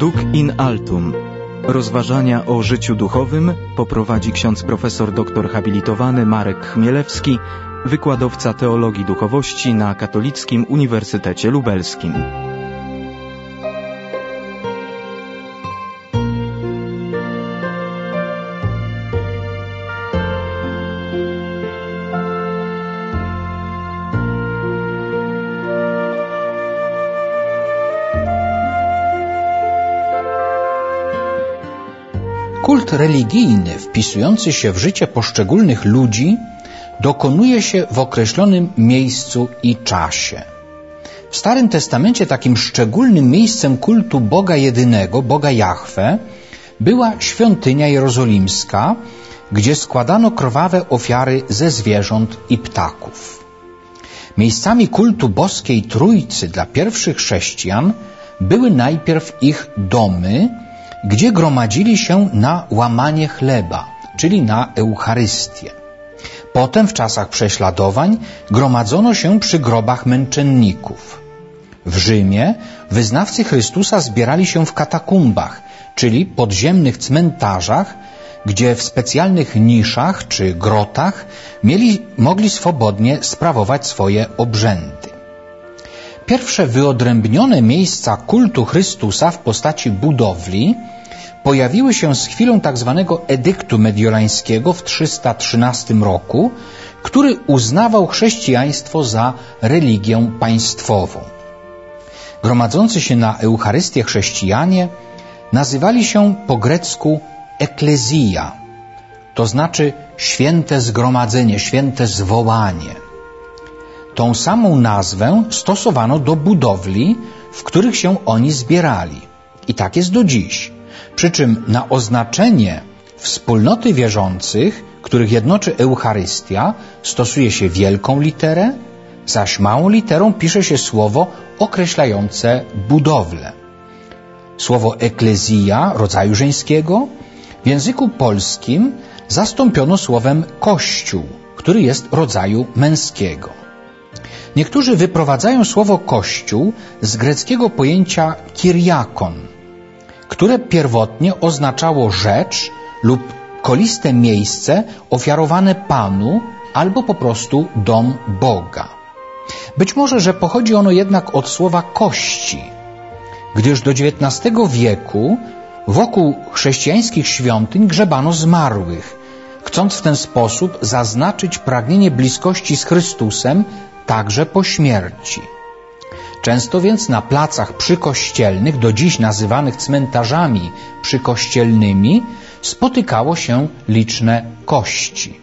Nunc in altum. Rozważania o życiu duchowym poprowadzi ksiądz profesor doktor habilitowany Marek Chmielewski, wykładowca teologii duchowości na Katolickim Uniwersytecie Lubelskim. Kult religijny wpisujący się w życie poszczególnych ludzi dokonuje się w określonym miejscu i czasie. W Starym Testamencie takim szczególnym miejscem kultu Boga jedynego, Boga Jahwe, była świątynia jerozolimska, gdzie składano krwawe ofiary ze zwierząt i ptaków. Miejscami kultu boskiej Trójcy dla pierwszych chrześcijan były najpierw ich domy, gdzie gromadzili się na łamanie chleba, czyli na Eucharystię. Potem w czasach prześladowań gromadzono się przy grobach męczenników. W Rzymie wyznawcy Chrystusa zbierali się w katakumbach, czyli podziemnych cmentarzach, gdzie w specjalnych niszach czy grotach mogli swobodnie sprawować swoje obrzędy. Pierwsze wyodrębnione miejsca kultu Chrystusa w postaci budowli pojawiły się z chwilą tzw. edyktu mediolańskiego w 313 roku, który uznawał chrześcijaństwo za religię państwową. Gromadzący się na Eucharystię chrześcijanie nazywali się po grecku eklezja, to znaczy święte zgromadzenie, święte zwołanie. Tą samą nazwę stosowano do budowli, w których się oni zbierali. I tak jest do dziś. Przy czym na oznaczenie wspólnoty wierzących, których jednoczy Eucharystia, stosuje się wielką literę, zaś małą literą pisze się słowo określające budowlę. Słowo eklezja, rodzaju żeńskiego, w języku polskim zastąpiono słowem kościół, który jest rodzaju męskiego. Niektórzy wyprowadzają słowo kościół z greckiego pojęcia kiriakon, które pierwotnie oznaczało rzecz lub koliste miejsce ofiarowane Panu albo po prostu dom Boga. Być może, że pochodzi ono jednak od słowa kości, gdyż do XIX wieku wokół chrześcijańskich świątyń grzebano zmarłych, chcąc w ten sposób zaznaczyć pragnienie bliskości z Chrystusem także po śmierci. Często więc na placach przykościelnych, do dziś nazywanych cmentarzami przykościelnymi, spotykało się liczne kości.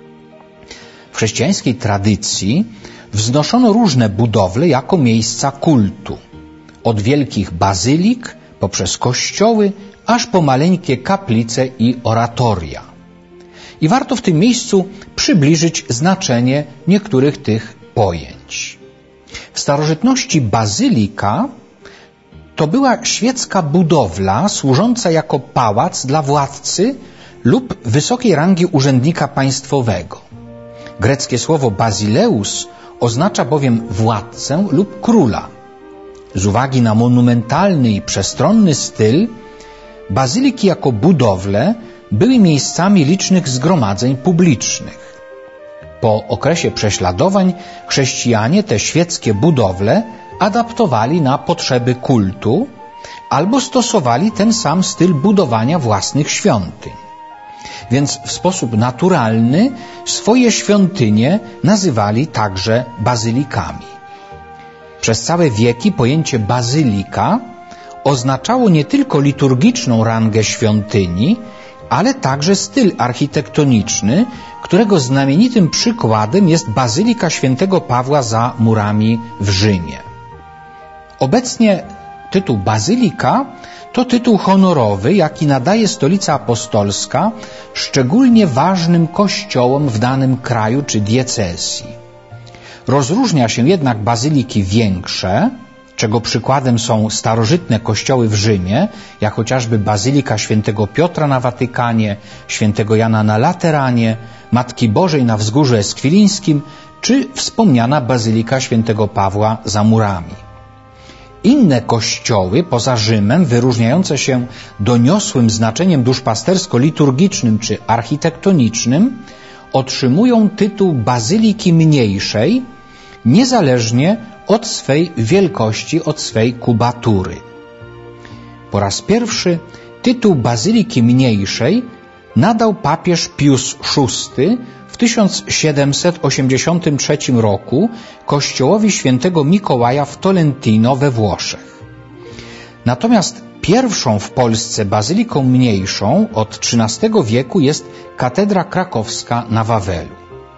W chrześcijańskiej tradycji wznoszono różne budowle jako miejsca kultu. Od wielkich bazylik, poprzez kościoły, aż po maleńkie kaplice i oratoria. I warto w tym miejscu przybliżyć znaczenie niektórych tych pojęć. W starożytności bazylika to była świecka budowla służąca jako pałac dla władcy lub wysokiej rangi urzędnika państwowego. Greckie słowo basileus oznacza bowiem władcę lub króla. Z uwagi na monumentalny i przestronny styl, bazyliki jako budowle były miejscami licznych zgromadzeń publicznych. Po okresie prześladowań chrześcijanie te świeckie budowle adaptowali na potrzeby kultu albo stosowali ten sam styl budowania własnych świątyń. Więc w sposób naturalny swoje świątynie nazywali także bazylikami. Przez całe wieki pojęcie bazylika oznaczało nie tylko liturgiczną rangę świątyni, ale także styl architektoniczny, którego znamienitym przykładem jest Bazylika Świętego Pawła za murami w Rzymie. Obecnie tytuł bazylika to tytuł honorowy, jaki nadaje Stolica Apostolska szczególnie ważnym kościołom w danym kraju czy diecezji. Rozróżnia się jednak bazyliki większe, czego przykładem są starożytne kościoły w Rzymie, jak chociażby Bazylika Świętego Piotra na Watykanie, Świętego Jana na Lateranie, Matki Bożej na Wzgórzu Eskwilińskim, czy wspomniana Bazylika Świętego Pawła za murami. inne kościoły poza Rzymem, wyróżniające się doniosłym znaczeniem duszpastersko-liturgicznym czy architektonicznym, otrzymują tytuł bazyliki mniejszej, niezależnie od swej wielkości, od swej kubatury. Po raz pierwszy tytuł bazyliki mniejszej nadał papież Pius VI w 1783 roku kościołowi świętego Mikołaja w Tolentino we Włoszech. Natomiast pierwszą w Polsce bazyliką mniejszą od XIII wieku jest katedra krakowska na Wawelu.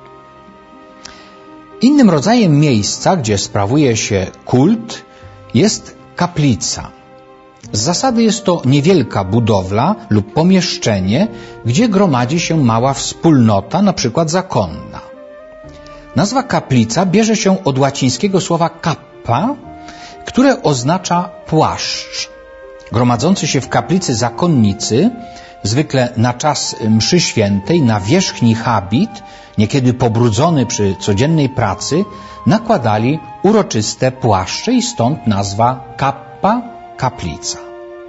Innym rodzajem miejsca, gdzie sprawuje się kult, jest kaplica. Z zasady jest to niewielka budowla lub pomieszczenie, gdzie gromadzi się mała wspólnota, na przykład zakonna. Nazwa kaplica bierze się od łacińskiego słowa cappa, które oznacza płaszcz. Gromadzący się w kaplicy zakonnicy, zwykle na czas mszy świętej, na wierzchni habit, niekiedy pobrudzony przy codziennej pracy, nakładali uroczyste płaszcze i stąd nazwa cappa, kaplica.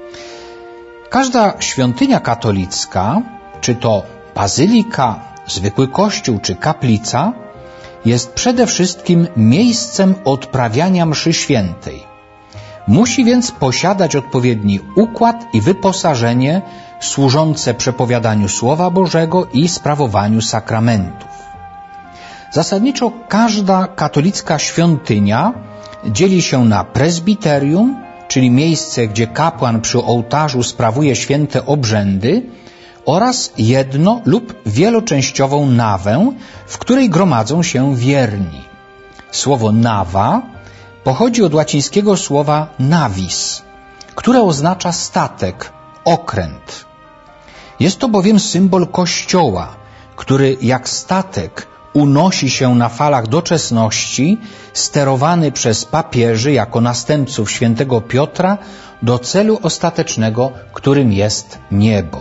Każda świątynia katolicka, czy to bazylika, zwykły kościół czy kaplica, jest przede wszystkim miejscem odprawiania mszy świętej. Musi więc posiadać odpowiedni układ i wyposażenie służące przepowiadaniu Słowa Bożego i sprawowaniu sakramentów. Zasadniczo każda katolicka świątynia dzieli się na prezbiterium, czyli miejsce, gdzie kapłan przy ołtarzu sprawuje święte obrzędy, oraz jedno- lub wieloczęściową nawę, w której gromadzą się wierni. Słowo nawa pochodzi od łacińskiego słowa navis, które oznacza statek, okręt. Jest to bowiem symbol Kościoła, który jak statek unosi się na falach doczesności, sterowany przez papieży jako następców świętego Piotra do celu ostatecznego, którym jest niebo.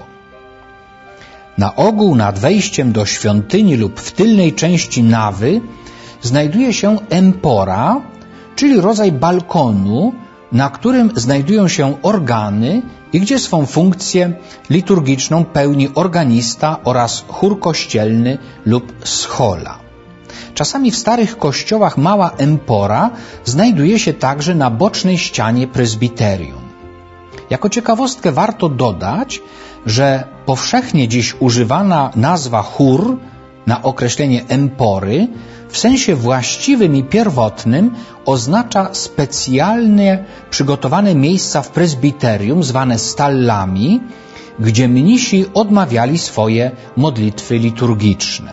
Na ogół nad wejściem do świątyni lub w tylnej części nawy znajduje się empora, czyli rodzaj balkonu, na którym znajdują się organy i gdzie swą funkcję liturgiczną pełni organista oraz chór kościelny lub schola. Czasami w starych kościołach mała empora znajduje się także na bocznej ścianie prezbiterium. Jako ciekawostkę warto dodać, że powszechnie dziś używana nazwa chór na określenie empory w sensie właściwym i pierwotnym oznacza specjalnie przygotowane miejsca w prezbiterium zwane stallami, gdzie mnisi odmawiali swoje modlitwy liturgiczne.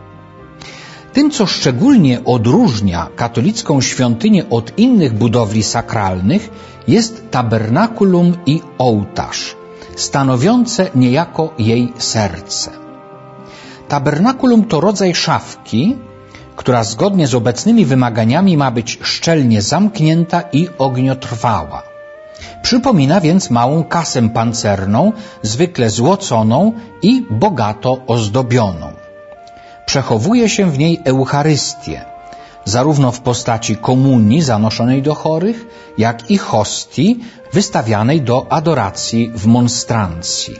Tym, co szczególnie odróżnia katolicką świątynię od innych budowli sakralnych, jest tabernakulum i ołtarz, stanowiące niejako jej serce. Tabernakulum to rodzaj szafki, która zgodnie z obecnymi wymaganiami ma być szczelnie zamknięta i ogniotrwała. Przypomina więc małą kasę pancerną, zwykle złoconą i bogato ozdobioną. Przechowuje się w niej Eucharystię, zarówno w postaci komunii zanoszonej do chorych, jak i hostii wystawianej do adoracji w monstrancji.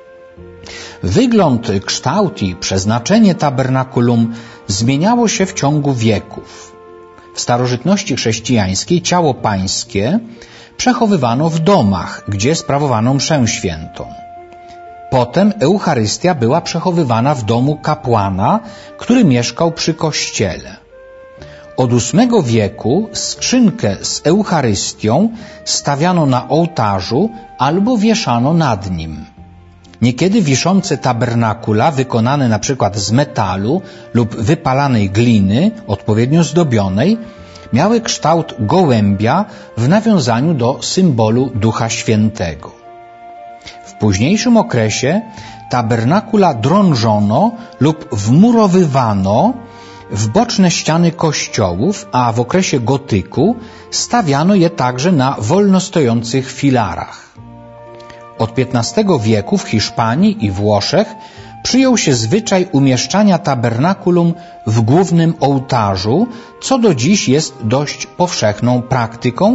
Wygląd, kształt i przeznaczenie tabernakulum zmieniało się w ciągu wieków. W starożytności chrześcijańskiej ciało pańskie przechowywano w domach, gdzie sprawowano mszę świętą. Potem Eucharystia była przechowywana w domu kapłana, który mieszkał przy kościele. Od VIII wieku skrzynkę z Eucharystią stawiano na ołtarzu albo wieszano nad nim. Niekiedy wiszące tabernakula, wykonane na przykład z metalu lub wypalanej gliny, odpowiednio zdobionej, miały kształt gołębia w nawiązaniu do symbolu Ducha Świętego. W późniejszym okresie tabernakula drążono lub wmurowywano w boczne ściany kościołów, a w okresie gotyku stawiano je także na wolno stojących filarach. Od XV wieku w Hiszpanii i Włoszech przyjął się zwyczaj umieszczania tabernakulum w głównym ołtarzu, co do dziś jest dość powszechną praktyką,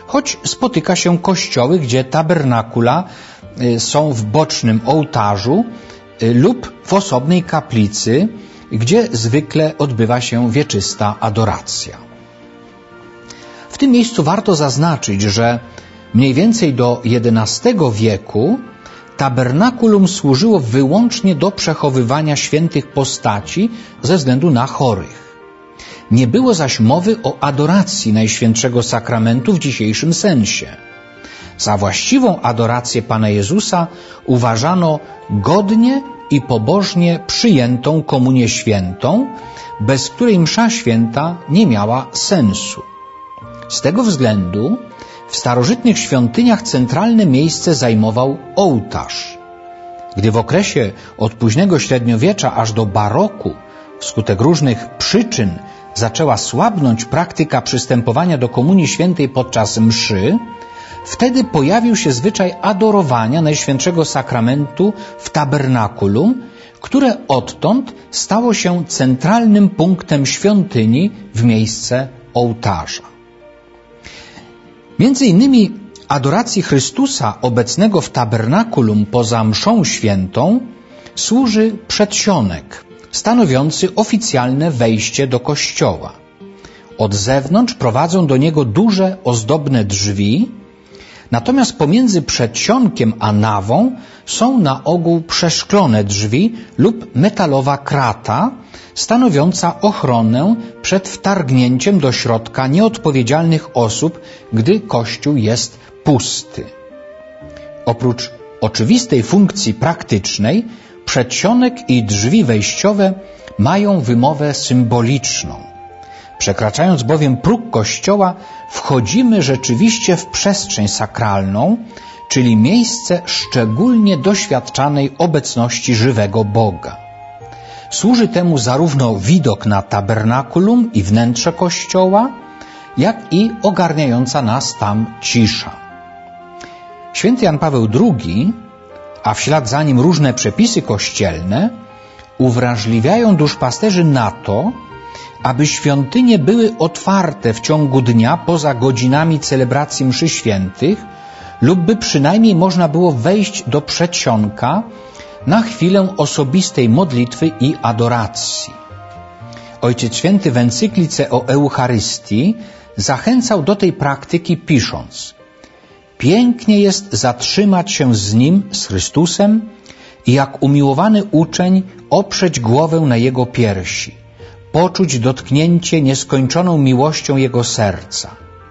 choć spotyka się kościoły, gdzie tabernakula są w bocznym ołtarzu lub w osobnej kaplicy, gdzie zwykle odbywa się wieczysta adoracja. W tym miejscu warto zaznaczyć, że mniej więcej do XI wieku tabernakulum służyło wyłącznie do przechowywania świętych postaci ze względu na chorych. Nie było zaś mowy o adoracji Najświętszego Sakramentu w dzisiejszym sensie. Za właściwą adorację Pana Jezusa uważano godnie i pobożnie przyjętą komunię świętą, bez której msza święta nie miała sensu. Z tego względu w starożytnych świątyniach centralne miejsce zajmował ołtarz. Gdy w okresie od późnego średniowiecza aż do baroku wskutek różnych przyczyn zaczęła słabnąć praktyka przystępowania do komunii świętej podczas mszy, wtedy pojawił się zwyczaj adorowania Najświętszego Sakramentu w tabernakulum, które odtąd stało się centralnym punktem świątyni w miejsce ołtarza. Między innymi adoracji Chrystusa obecnego w tabernakulum poza mszą świętą służy przedsionek, stanowiący oficjalne wejście do kościoła. Od zewnątrz prowadzą do niego duże, ozdobne drzwi, natomiast pomiędzy przedsionkiem a nawą są na ogół przeszklone drzwi lub metalowa krata, stanowiąca ochronę przed wtargnięciem do środka nieodpowiedzialnych osób, gdy kościół jest pusty. Oprócz oczywistej funkcji praktycznej, przedsionek i drzwi wejściowe mają wymowę symboliczną. Przekraczając bowiem próg kościoła, wchodzimy rzeczywiście w przestrzeń sakralną, czyli miejsce szczególnie doświadczanej obecności żywego Boga. Służy temu zarówno widok na tabernakulum i wnętrze kościoła, jak i ogarniająca nas tam cisza. Święty Jan Paweł II, a w ślad za nim różne przepisy kościelne, uwrażliwiają duszpasterzy na to, aby świątynie były otwarte w ciągu dnia poza godzinami celebracji mszy świętych lub by przynajmniej można było wejść do przedsionka na chwilę osobistej modlitwy i adoracji. Ojciec Święty w encyklice o Eucharystii zachęcał do tej praktyki pisząc: pięknie jest zatrzymać się z Nim, z Chrystusem i jak umiłowany uczeń oprzeć głowę na Jego piersi, poczuć dotknięcie nieskończoną miłością Jego serca.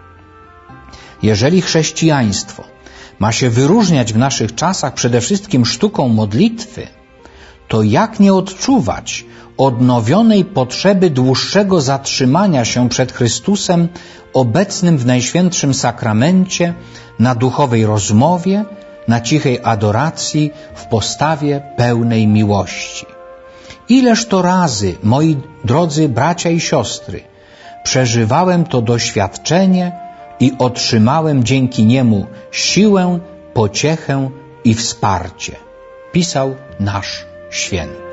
Jeżeli chrześcijaństwo ma się wyróżniać w naszych czasach przede wszystkim sztuką modlitwy, to jak nie odczuwać odnowionej potrzeby dłuższego zatrzymania się przed Chrystusem obecnym w Najświętszym Sakramencie, na duchowej rozmowie, na cichej adoracji, w postawie pełnej miłości. Ileż to razy, moi drodzy bracia i siostry, przeżywałem to doświadczenie i otrzymałem dzięki niemu siłę, pociechę i wsparcie. Pisał nasz święty.